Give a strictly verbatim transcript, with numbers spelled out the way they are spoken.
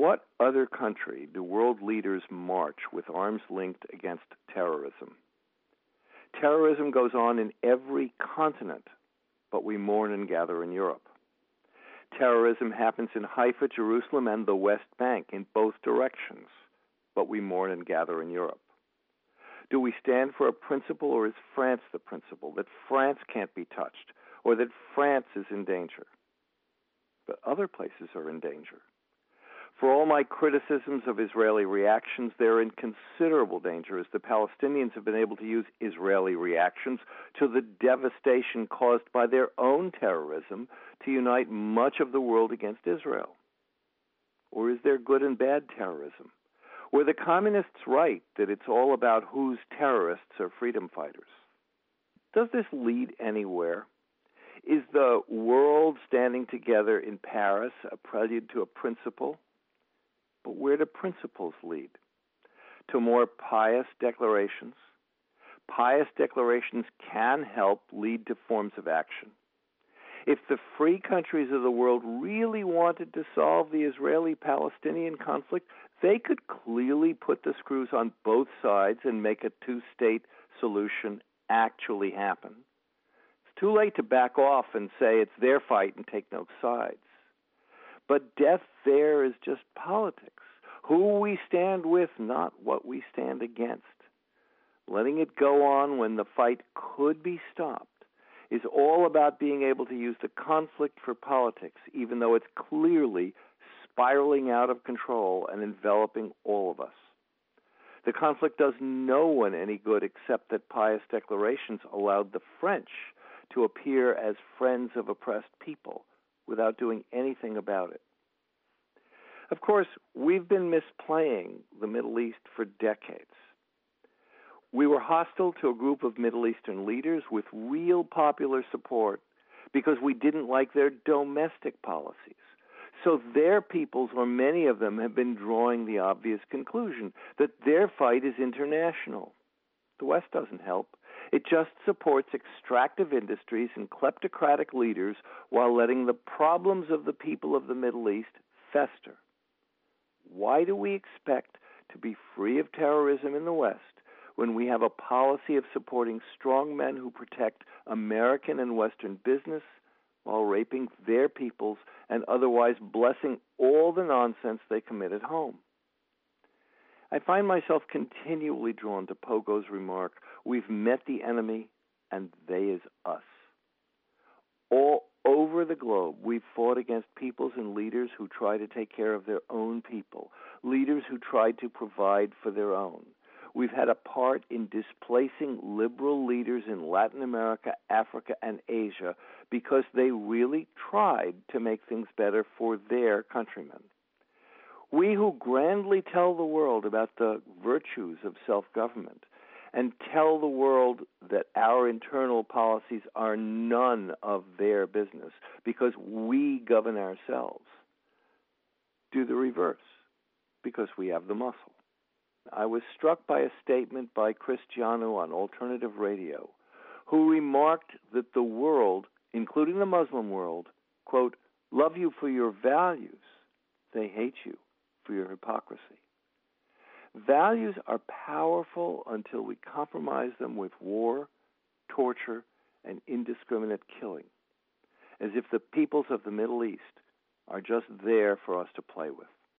what other country do world leaders march with arms linked against terrorism? Terrorism goes on in every continent, but we mourn and gather in Europe. Terrorism happens in Haifa, Jerusalem, and the West Bank in both directions, but we mourn and gather in Europe. Do we stand for a principle, or is France the principle, that France can't be touched, or that France is in danger? But other places are in danger. For all my criticisms of Israeli reactions, they're in considerable danger as the Palestinians have been able to use Israeli reactions to the devastation caused by their own terrorism to unite much of the world against Israel. Or is there good and bad terrorism? Were the communists right that it's all about whose terrorists are freedom fighters? Does this lead anywhere? Is the world standing together in Paris a prelude to a principle? But where do principles lead? To more pious declarations? Pious declarations can help lead to forms of action. If the free countries of the world really wanted to solve the Israeli-Palestinian conflict, they could clearly put the screws on both sides and make a two-state solution actually happen. It's too late to back off and say it's their fight and take no sides. But death there is just politics. Who we stand with, not what we stand against. Letting it go on when the fight could be stopped is all about being able to use the conflict for politics, even though it's clearly spiraling out of control and enveloping all of us. The conflict does no one any good except that pious declarations allowed the French to appear as friends of oppressed people without doing anything about it. Of course, we've been misplaying the Middle East for decades. We were hostile to a group of Middle Eastern leaders with real popular support because we didn't like their domestic policies. So their peoples, or many of them, have been drawing the obvious conclusion that their fight is international. The West doesn't help. It just supports extractive industries and kleptocratic leaders while letting the problems of the people of the Middle East fester. Why do we expect to be free of terrorism in the West when we have a policy of supporting strong men who protect American and Western business while raping their peoples and otherwise blessing all the nonsense they commit at home? I find myself continually drawn to Pogo's remark, "We've met the enemy, and they is us." All over the globe, we've fought against peoples and leaders who try to take care of their own people, leaders who try to provide for their own. We've had a part in displacing liberal leaders in Latin America, Africa, and Asia because they really tried to make things better for their countrymen. We who grandly tell the world about the virtues of self-government and tell the world that our internal policies are none of their business because we govern ourselves, do the reverse because we have the muscle. I was struck by a statement by Chris Janu on alternative radio, who remarked that the world, including the Muslim world, quote, love you for your values. They hate you for your hypocrisy. Values are powerful until we compromise them with war, torture, and indiscriminate killing, as if the peoples of the Middle East are just there for us to play with.